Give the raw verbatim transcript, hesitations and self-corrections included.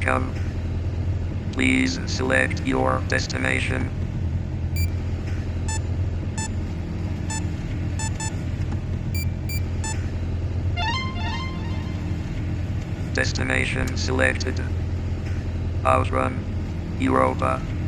com. Please select your destination. Destination selected. Outrun, Europa.